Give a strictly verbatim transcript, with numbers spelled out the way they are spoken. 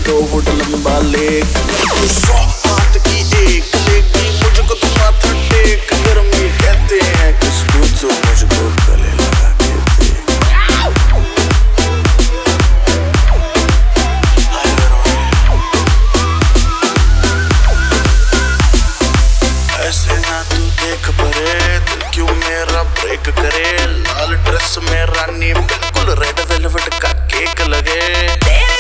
दो फुट लंबा लेक। सौ हाथ की एक लेगी मुझको तो माथा टेक। गर्मी कहते हैं किसको तो मुझको गले लगा के देख। ऐसे ना तू देख परे दिल क्यों मेरा ब्रेक करे। लाल ड्रेस में रानी बिल्कुल रेड वेलवेट का केक लगे।